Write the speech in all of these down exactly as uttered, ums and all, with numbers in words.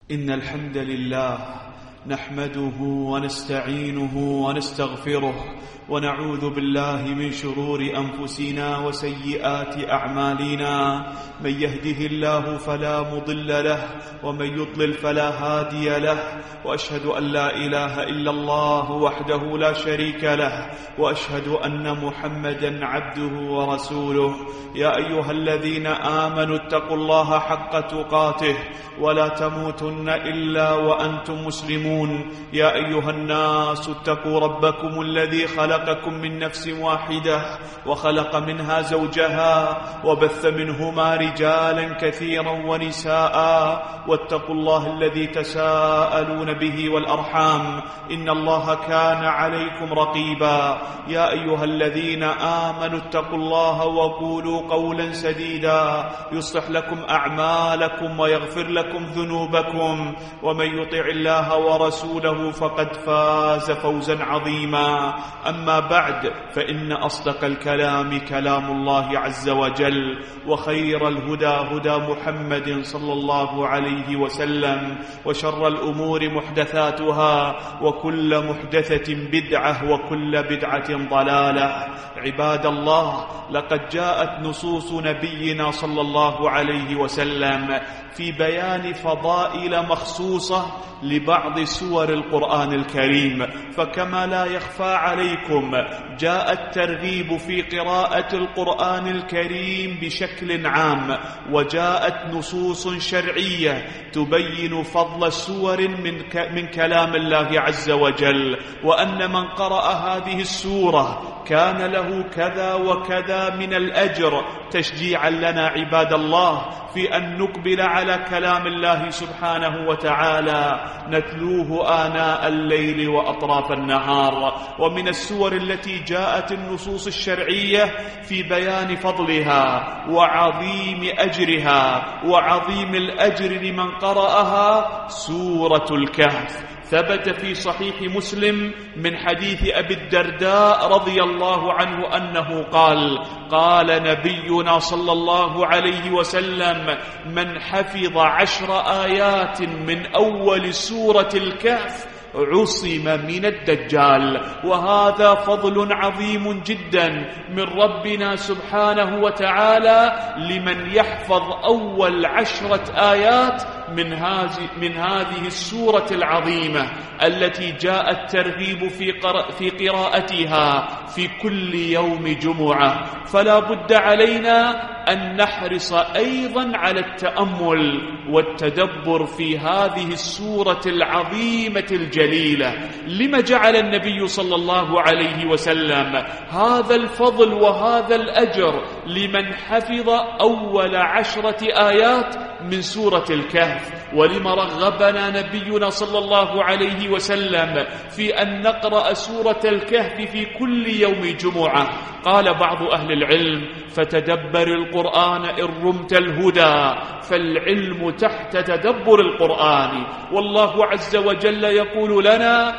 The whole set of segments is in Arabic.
إن الحمد لله نحمده ونستعينه ونستغفره ونعوذ بالله من شرور أنفسنا وسيئات أعمالنا. من يهده الله فلا مضل له ومن يضلل فلا هادي له، وأشهد أن لا إله إلا الله وحده لا شريك له، وأشهد أن محمدا عبده ورسوله. يا أيها الذين آمنوا اتقوا الله حق تقاته ولا تموتن إلا وأنتم مسلمون. يا أيها الناس اتقوا ربكم الذي خلقكم من نفس واحدة وخلق منها زوجها وبث منهما رجالا كثيرا ونساء، واتقوا الله الذي تساءلون به والأرحام إن الله كان عليكم رقيبا. يا أيها الذين آمنوا اتقوا الله وقولوا قولا سديدا يصلح لكم أعمالكم ويغفر لكم ذنوبكم، ومن يطع الله ورسوله فقد فاز فوزا عظيما. أما بعد، فإن أصدق الكلام كلام الله عز وجل، وخير الهدى هدى محمد صلى الله عليه وسلم، وشر الأمور محدثاتها، وكل محدثة بدعة، وكل بدعة ضلالة. عباد الله، لقد جاءت نصوص نبينا صلى الله عليه وسلم في بيان فضائل مخصوصة لبعض سور القرآن الكريم، فكما لا يخفى عليكم جاء الترغيب في قراءة القرآن الكريم بشكل عام، وجاءت نصوص شرعية تبين فضل سور من, من كلام الله عز وجل، وأن من قرأ هذه السورة كان له كذا وكذا من الأجر، تشجيعا لنا عباد الله في أن نقبل على كلام الله سبحانه وتعالى نتلوه آناء الليل وأطراف النهار. ومن السور التي جاءت النصوص الشرعية في بيان فضلها وعظيم أجرها وعظيم الأجر لمن قرأها سورة الكهف. ثبت في صحيح مسلم من حديث أبي الدرداء رضي الله عنه أنه قال: قال نبينا صلى الله عليه وسلم: من حفظ عشر آيات من أول سورة الكهف عصم من الدجال. وهذا فضل عظيم جدا من ربنا سبحانه وتعالى لمن يحفظ أول عشرة آيات من هذه من هذه السورة العظيمة التي جاء الترغيب في في قراءتها في كل يوم جمعة. فلا بد علينا أن نحرص أيضا على التأمل والتدبر في هذه السورة العظيمة الجليلة. لما جعل النبي صلى الله عليه وسلم هذا الفضل وهذا الأجر لمن حفظ أول عشرة آيات من سورة الكهف؟ ولما رغبنا نبينا صلى الله عليه وسلم في أن نقرأ سورة الكهف في كل يوم جمعة؟ قال بعض أهل العلم: فتدبر القرآن إن رمت الهدى، فالعلم تحت تدبر القرآن. والله عز وجل يقول لنا: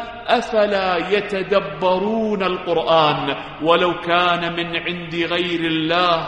أفلا يتدبرون القرآن ولو كان من عند غير الله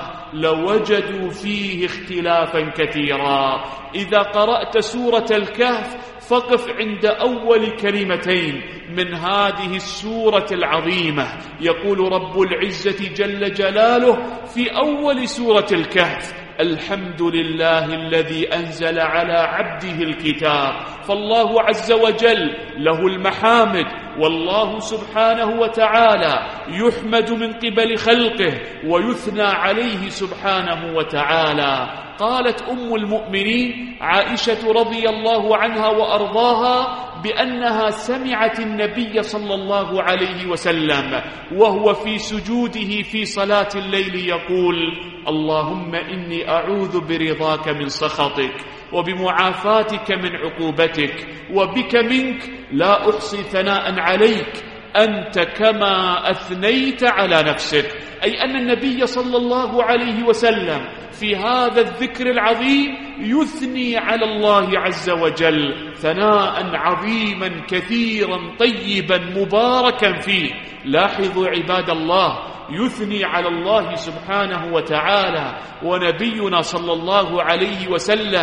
لوجدوا فيه اختلافا كثيرا. إذا قرأت سورة الكهف فقف عند أول كلمتين من هذه السورة العظيمة. يقول رب العزة جل جلاله في أول سورة الكهف: الحمد لله الذي أنزل على عبده الكتاب. فالله عز وجل له المحامد، والله سبحانه وتعالى يحمد من قبل خلقه ويثنى عليه سبحانه وتعالى. قالت أم المؤمنين عائشة رضي الله عنها وأرضاها بأنها سمعت النبي صلى الله عليه وسلم وهو في سجوده في صلاة الليل يقول: اللهم إني أعوذ برضاك من سخطك وبمعافاتك من عقوبتك وبك منك لا أحصي ثناء عليك أنت كما أثنيت على نفسك. أي أن النبي صلى الله عليه وسلم في هذا الذكر العظيم يثني على الله عز وجل ثناء عظيما كثيرا طيبا مباركا فيه. لاحظوا عباد الله، يثني على الله سبحانه وتعالى ونبينا صلى الله عليه وسلم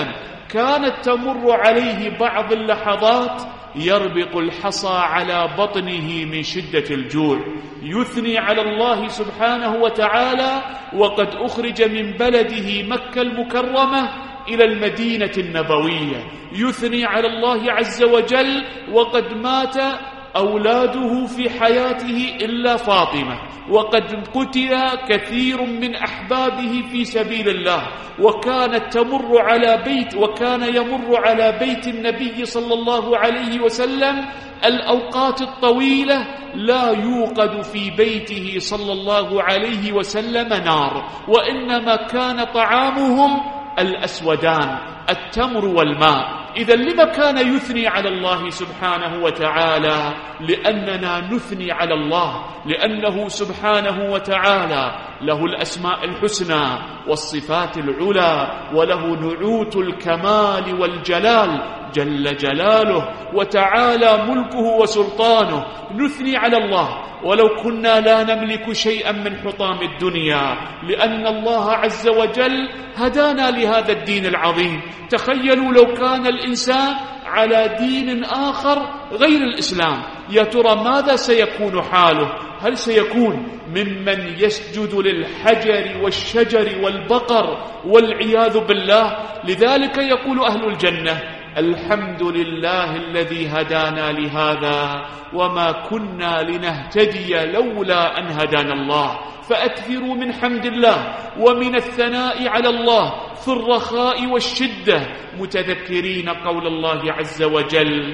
كانت تمر عليه بعض اللحظات يربط الحصى على بطنه من شدة الجوع، يثني على الله سبحانه وتعالى وقد أخرج من بلده مكة المكرمة إلى المدينة النبوية، يثني على الله عز وجل وقد مات أولاده في حياته إلا فاطمة، وقد قتل كثير من أحبابه في سبيل الله، وكانت تمر على بيت وكان يمر على بيت النبي صلى الله عليه وسلم الأوقات الطويلة لا يوقد في بيته صلى الله عليه وسلم نار، وإنما كان طعامهم الأسودان التمر والماء. إذا لما كان يثني على الله سبحانه وتعالى؟ لأننا نثني على الله، لأنه سبحانه وتعالى له الأسماء الحسنى والصفات العلى، وله نعوت الكمال والجلال جل جلاله وتعالى ملكه وسلطانه. نثني على الله ولو كنا لا نملك شيئا من حطام الدنيا، لأن الله عز وجل هدانا لهذا الدين العظيم. تخيلوا لو كان الإنسان على دين آخر غير الإسلام، يا ترى ماذا سيكون حاله؟ هل سيكون ممن يسجد للحجر والشجر والبقر والعياذ بالله؟ لذلك يقول أهل الجنة: الحمد لله الذي هدانا لهذا وما كنا لنهتدي لولا أن هدانا الله. فأكثروا من حمد الله ومن الثناء على الله في الرخاء والشدة، متذكرين قول الله عز وجل: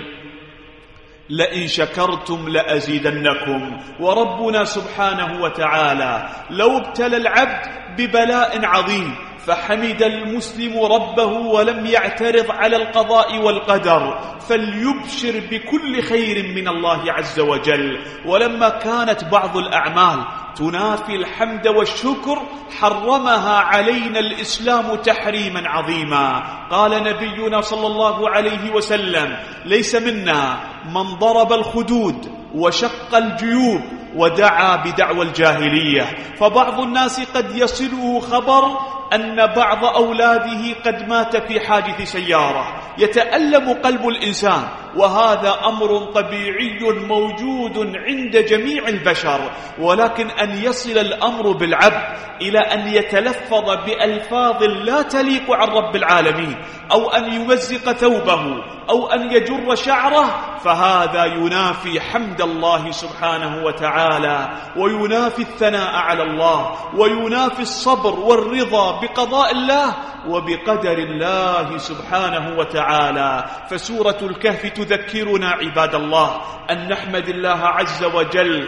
لئن شكرتم لأزيدنكم. وربنا سبحانه وتعالى لو ابتلى العبد ببلاء عظيم فحمد المسلم ربه ولم يعترض على القضاء والقدر فليبشر بكل خير من الله عز وجل. ولما كانت بعض الأعمال تنافي الحمد والشكر حرمها علينا الإسلام تحريما عظيما. قال نبينا صلى الله عليه وسلم: ليس منا من ضرب الخدود وشق الجيوب ودعا بدعوى الجاهلية. فبعض الناس قد يصله خبر أن بعض أولاده قد مات في حادث سيارة، يتألم قلب الإنسان، وهذا أمر طبيعي موجود عند جميع البشر، ولكن أن يصل الأمر بالعبد إلى أن يتلفظ بألفاظ لا تليق عن رب العالمين، أو أن يمزق ثوبه، أو أن يجر شعره، فهذا ينافي حمد الله سبحانه وتعالى، وينافي الثناء على الله، وينافي الصبر والرضا بقضاء الله وبقدر الله سبحانه وتعالى. فسورة الكهف تذكرنا عباد الله أن نحمد الله عز وجل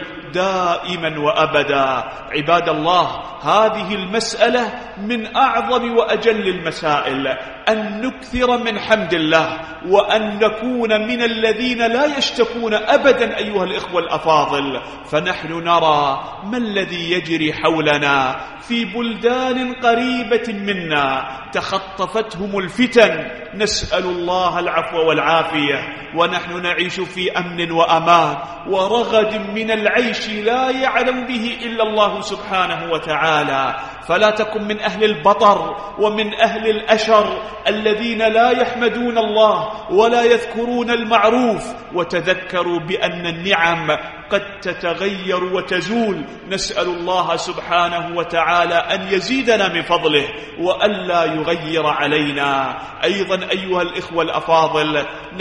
دائما وأبدا. عباد الله، هذه المسألة من أعظم وأجل المسائل، أن نكثر من حمد الله، وأن نكون من الذين لا يشتكون أبدا أيها الإخوة الأفاضل. فنحن نرى ما الذي يجري حولنا في بلدان قريبة منا تخطفتهم الفتن، نسأل الله العفو والعافية، ونحن نعيش في أمن وأمان ورغد من العيش لا يعلم به إلا الله سبحانه وتعالى. فلا تكن من أهل البطر ومن أهل الأشر الذين لا يحمدون الله ولا يذكرون المعروف. وتذكروا بأن النعم قد تتغير وتزول. نسأل الله سبحانه وتعالى أن يزيدنا من فضله وألا يغير علينا. أيضا أيها الإخوة الأفاضل،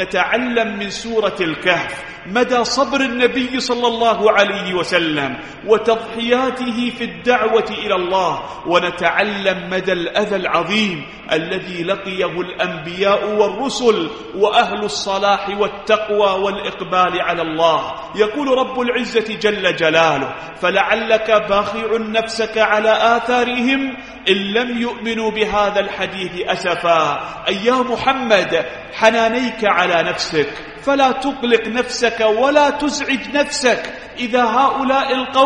نتعلم من سورة الكهف مدى صبر النبي صلى الله عليه وسلم وتضحياته في الدعوة إلى الله، ونتعلم مدى الأذى العظيم الذي لقيه الأنبياء والرسل وأهل الصلاح والتقوى والإقبال على الله. يقول رب العزة جل جلاله: فلعلك باخع نفسك على آثارهم إن لم يؤمنوا بهذا الحديث أسفا. أي يا محمد، حنانيك على نفسك، فلا تقلق نفسك ولا تزعج نفسك إذا هؤلاء القوم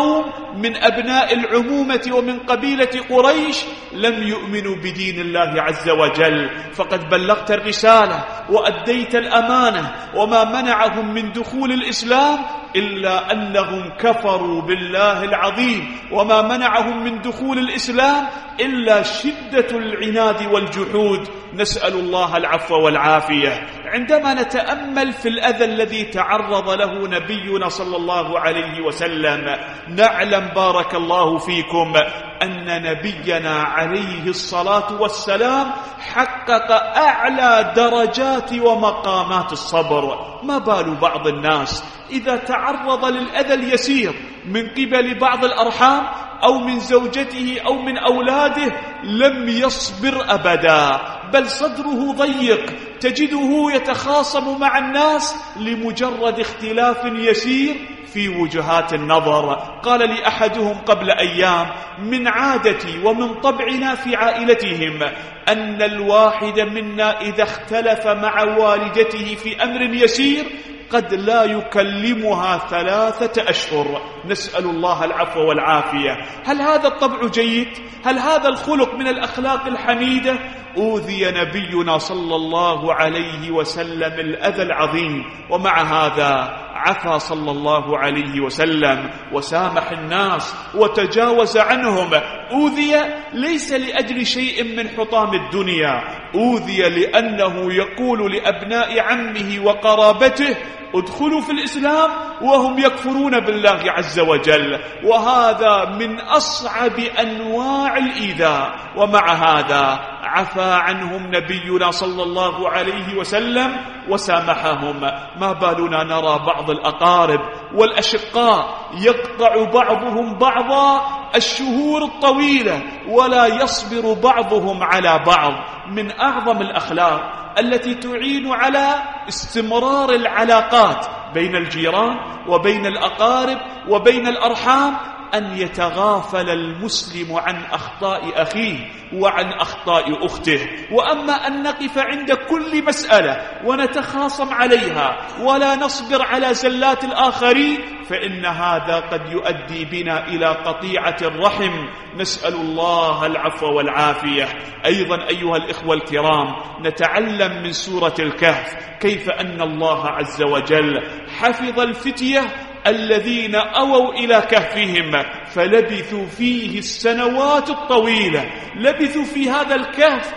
من أبناء العمومة ومن قبيلة قريش لم يؤمنوا بدين الله عز وجل، فقد بلغت الرسالة وأديت الأمانة، وما منعهم من دخول الإسلام إلا أنهم كفروا بالله العظيم، وما منعهم من دخول الإسلام إلا شدة العناد والجحود. نسأل الله العفو والعافية. عندما نتأمل في الأذى الذي تعرض له نبينا صلى الله عليه وسلم نعلم بارك الله فيكم أن نبينا عليه الصلاة والسلام حقق أعلى درجات ومقامات الصبر. ما بال بعض الناس إذا تعرض للأذى اليسير من قبل بعض الأرحام أو من زوجته أو من أولاده لم يصبر أبدا، بل صدره ضيق، تجده يتخاصم مع الناس لمجرد اختلاف يسير في وجهات النظر. قال لي أحدهم قبل أيام: من عادتي ومن طبعنا في عائلتهم أن الواحد منا إذا اختلف مع والدته في أمر يسير قد لا يكلمها ثلاثة أشهر. نسأل الله العفو والعافية. هل هذا الطبع جيد؟ هل هذا الخلق من الأخلاق الحميدة؟ أوذي نبينا صلى الله عليه وسلم الأذى العظيم، ومع هذا عفا صلى الله عليه وسلم وسامح الناس وتجاوز عنهم. أوذي ليس لأجل شيء من حطام الدنيا، أوذي لأنه يقول لأبناء عمه وقرابته: ادخلوا في الإسلام، وهم يكفرون بالله عز وجل، وهذا من أصعب أنواع الإيذاء. ومع هذا عفا عنهم نبينا صلى الله عليه وسلم وسامحهم. ما بالنا نرى بعض الأقارب والأشقاء يقطع بعضهم بعضا الشهور الطويلة ولا يصبر بعضهم على بعض. من أعظم الأخلاق التي تعين على استمرار العلاقات بين الجيران وبين الأقارب وبين الأرحام أن يتغافل المسلم عن أخطاء أخيه وعن أخطاء أخته. وأما أن نقف عند كل مسألة ونتخاصم عليها ولا نصبر على زلات الآخرين فإن هذا قد يؤدي بنا إلى قطيعة الرحم. نسأل الله العفو والعافية. أيضا أيها الإخوة الكرام، نتعلم من سورة الكهف كيف أن الله عز وجل حفظ الفتية الذين أووا إلى كهفهم فلبثوا فيه السنوات الطويلة، لبثوا في هذا الكهف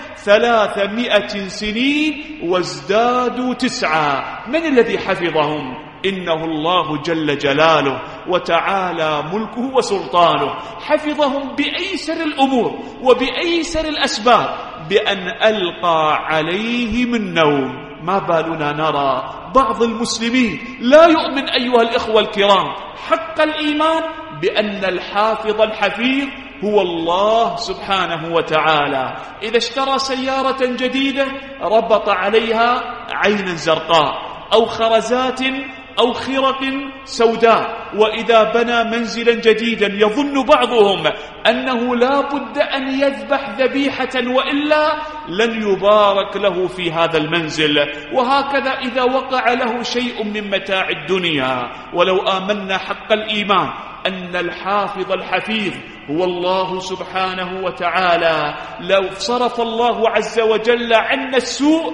ثلاثمائة سنين وازدادوا تسعة. من الذي حفظهم؟ إنه الله جل جلاله وتعالى ملكه وسلطانه. حفظهم بأيسر الأمور وبأيسر الأسباب، بأن ألقى عليهم النوم. ما بالنا نرى بعض المسلمين لا يؤمن أيها الإخوة الكرام حق الإيمان بأن الحافظ الحفيظ هو الله سبحانه وتعالى. إذا اشترى سيارة جديدة ربط عليها عينا زرقاء أو خرزات أو خرق سوداء، وإذا بنى منزلا جديدا يظن بعضهم أنه لا بد أن يذبح ذبيحة وإلا لن يبارك له في هذا المنزل. وهكذا إذا وقع له شيء من متاع الدنيا. ولو آمنا حق الإيمان أن الحافظ الحفيظ هو الله سبحانه وتعالى لو صرف الله عز وجل عنا السوء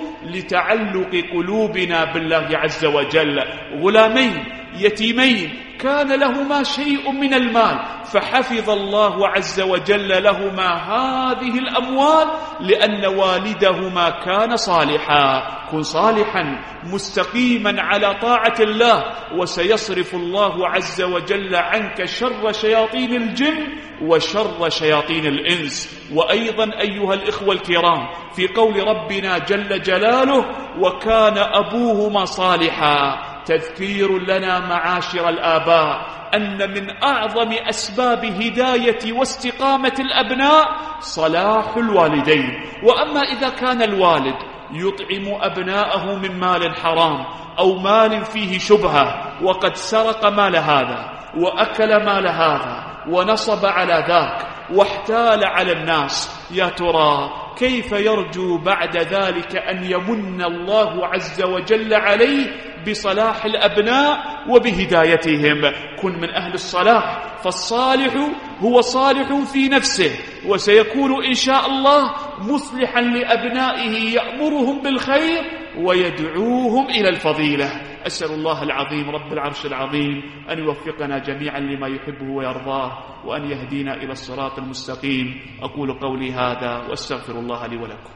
لتعلق قلوبنا بالله عز وجل. غلامين يتيمين كان لهما شيء من المال فحفظ الله عز وجل لهما هذه الأموال لأن والدهما كان صالحا. كن صالحا مستقيما على طاعة الله وسيصرف الله عز وجل عنك شر شياطين الجن وشر شياطين الإنس. وأيضا أيها الإخوة الكرام في قول ربنا جل جلاله: وكان أبوهما صالحا. تذكير لنا معاشر الآباء أن من أعظم أسباب هداية واستقامة الأبناء صلاح الوالدين. وأما إذا كان الوالد يطعم أبناءه من مال حرام أو مال فيه شبهة وقد سرق مال هذا وأكل مال هذا ونصب على ذاك واحتال على الناس، يا ترى كيف يرجو بعد ذلك أن يمن الله عز وجل عليه بصلاح الأبناء وبهدايتهم؟ كن من أهل الصلاح، فالصالح هو صالح في نفسه، وسيكون إن شاء الله مصلحا لأبنائه، يأمرهم بالخير ويدعوهم إلى الفضيلة. أسأل الله العظيم رب العرش العظيم أن يوفقنا جميعا لما يحبه ويرضاه، وأن يهدينا إلى الصراط المستقيم. أقول قولي هذا وأستغفر الله لي ولكم.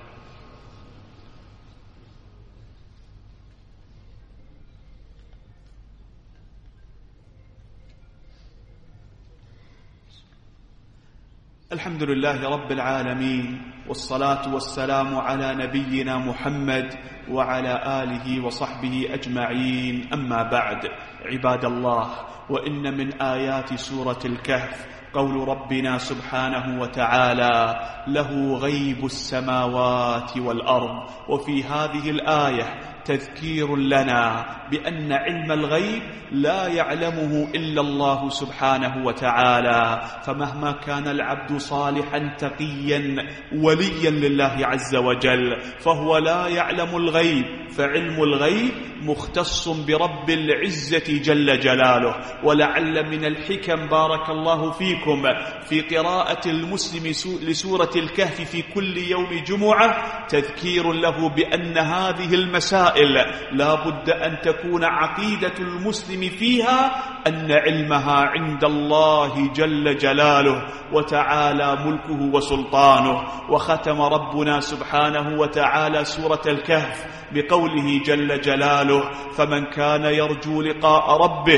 الحمد لله رب العالمين، والصلاة والسلام على نبينا محمد وعلى آله وصحبه أجمعين. أما بعد، عباد الله، وإن من آيات سورة الكهف قول ربنا سبحانه وتعالى: له غيب السماوات والأرض. وفي هذه الآية تذكير لنا بأن علم الغيب لا يعلمه إلا الله سبحانه وتعالى، فمهما كان العبد صالحا تقيا وليا لله عز وجل فهو لا يعلم الغيب، فعلم الغيب مختص برب العزة جل جلاله. ولعل من الحكم بارك الله فيكم في قراءة المسلم لسورة الكهف في كل يوم جمعة تذكير له بأن هذه المسائل لا بد أن تكون عقيدة المسلم فيها أن علمها عند الله جل جلاله وتعالى ملكه وسلطانه. وختم ربنا سبحانه وتعالى سورة الكهف بقوله جل جلاله: فمن كان يرجو لقاء ربه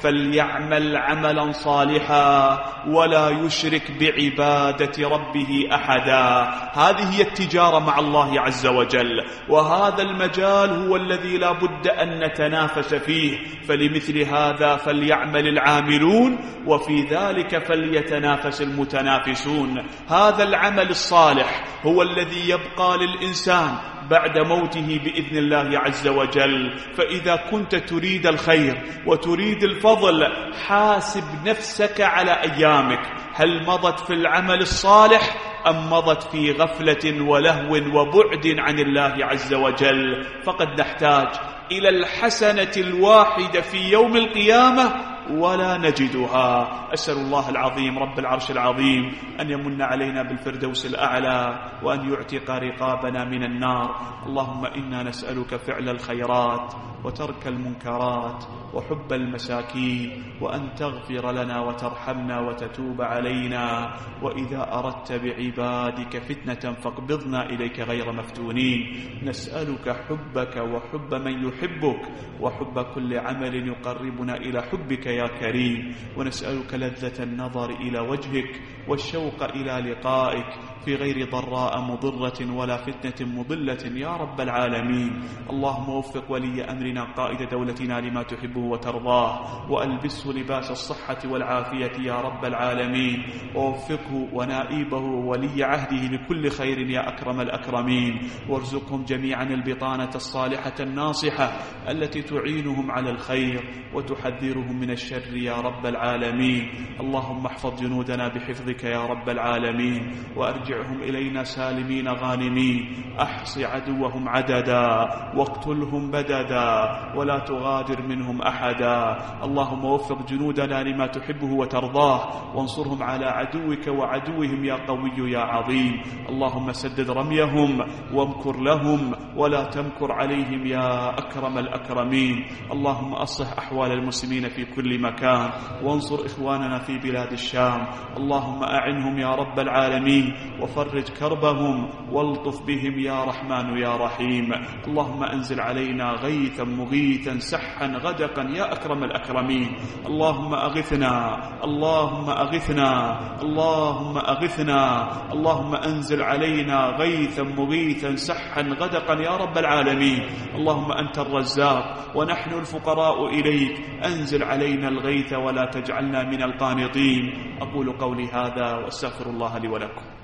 فليعمل عملا صالحا ولا يشرك بعبادة ربه أحدا. هذه هي التجارة مع الله عز وجل، وهذا المجال هو الذي لا بد أن نتنافس فيه، فلمثل هذا فليعمل العاملون وفي ذلك فليتنافس المتنافسون. هذا العمل الصالح هو الذي يبقى للإنسان بعد موته بإذن الله عز وجل. فإذا كنت تريد الخير وتريد الفضل حاسب نفسك على أيامك، هل مضت في العمل الصالح أم مضت في غفلة ولهو وبعد عن الله عز وجل؟ فقد نحتاج إلى الحسنة الواحدة في يوم القيامة ولا نجدها. أسأل الله العظيم رب العرش العظيم أن يمن علينا بالفردوس الأعلى وأن يعتق رقابنا من النار. اللهم إنا نسألك فعل الخيرات وترك المنكرات وحب المساكين، وأن تغفر لنا وترحمنا وتتوب علينا، وإذا أردت بعبادك فتنة فاقبضنا إليك غير مفتونين. نسألك حبك وحب من يحبك وحب كل عمل يقربنا إلى حبك يا كريم، ونسألك لذة النظر إلى وجهك والشوق إلى لقائك في غير ضراء مضرة ولا فتنة مضلة يا رب العالمين. اللهم وفق ولي أمرنا قائد دولتنا لما تحبه وترضاه، وألبسه لباس الصحة والعافية يا رب العالمين، ووفقه ونائبه وولي عهده لكل خير يا أكرم الأكرمين، وارزقهم جميعا البطانة الصالحة الناصحة التي تعينهم على الخير وتحذرهم من الشر يا رب العالمين. اللهم احفظ جنودنا بحفظك يا رب العالمين، وأرجعهم إلينا سالمين غانمين. أحص عدوهم عددا واقتلهم بددا ولا تغادر منهم أحدا. اللهم وفق جنودنا لما تحبه وترضاه، وانصرهم على عدوك وعدوهم يا قوي يا عظيم. اللهم سدد رميهم وامكر لهم ولا تمكر عليهم يا أكرم الأكرمين. اللهم أصلح أحوال المسلمين في كل مكان، وانصر إخواننا في بلاد الشام. اللهم أعنهم يا رب العالمين وفرج كربهم والطف بهم يا رحمن يا رحيم. اللهم أنزل علينا غيثا مغيثا سحا غدقا يا أكرم الأكرمين. اللهم أغثنا اللهم أغثنا اللهم أغثنا اللهم أنزل علينا غيثا مغيثا سحا غدقا يا رب العالمين. اللهم أنت الرزاق ونحن الفقراء إليك، أنزل علينا الغيث ولا تجعلنا من القانطين. أقول قولي هذا وأستغفر الله لي ولكم.